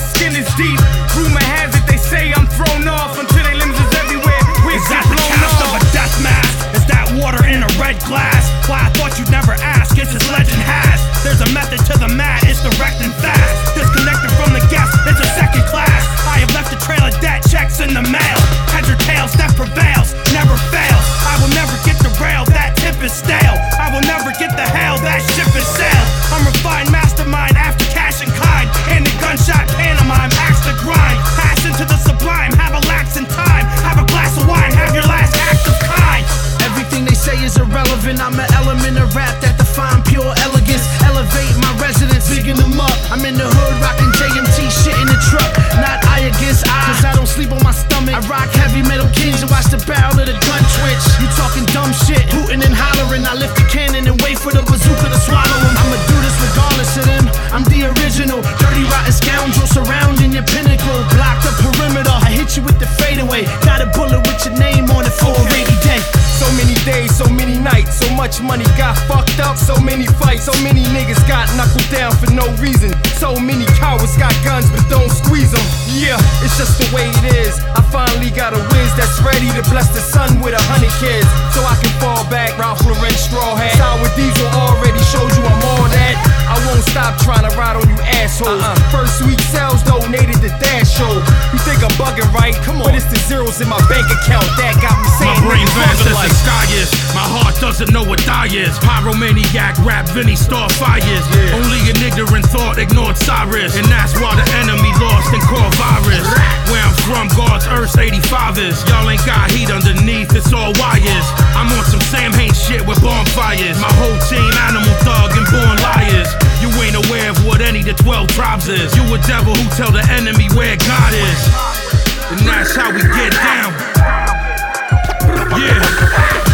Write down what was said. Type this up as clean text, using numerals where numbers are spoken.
skin is deep. Rumor has it they say I'm thrown off until they limbs is everywhere. Is that the cast of a death mask? Is that water in a red glass? Why I thought you'd never ask, it's as legend has. There's a method to the mad, it's direct and fast. Disconnected from the guest, it's a second class. I have left a trail of debt checks in the mail. Heads or tails, that prevails, never fails. I will never get derailed, that tip is stale. I will never get the hell, that ship is sailed. I'm refined mastermind after cash and kind. And the gunshot pantomime, axe to grind. Pass into the sublime, have a lapse in time. Have a glass of wine, have your last act of kind. Everything they say is irrelevant. I'm an element of rap that define pure elegance. Elevate my residence, bigging them up. I'm in the hood, rocking JMT shit in the truck. Not eye against eye, cause I don't sleep on my stomach. I rock heavy metal kings and watch the barrel of the gun twitch. You talking dumb shit, hooting and hollering. I lift the cannon and wait for the bazooka to swallow him. I'ma do this regardless of them. I'm the original, dirty rotten scoundrel surrounding your pinnacle. Block the perimeter, I hit you with the fadeaway. Got a bullet with your name on it for a rainy day. So many days, so many nights, so much money got fucked up, so many fights, so many niggas got knuckled down for no reason. So many cowards got guns but don't squeeze them. Yeah, it's just the way it is. I finally got a whiz that's ready to bless the sun with 100 kids. So I can fall back, Ralph Lauren straw hat. Sour diesel already shows you I'm all that. I won't stop trying to ride on you assholes. First week sales donated to Dash Show. You think I'm bugging, right? Come on. But it's the zeros in my bank account that got me saying my brain vast as like the sky is. My heart doesn't know what die is. Pyromaniac rap, Vinny star fires. Only an ignorant thought ignored Cyrus. And that's why the enemy lost and called virus. Where I'm from, God's Earth's 85 is. Y'all ain't got heat underneath, it's all wires. I'm on some Sam Hain shit with bonfires. My whole team, animal thug and born liars. You ain't aware of what any of the 12 tribes is. You a devil who tell the enemy where God is. And that's how we get down. Yeah.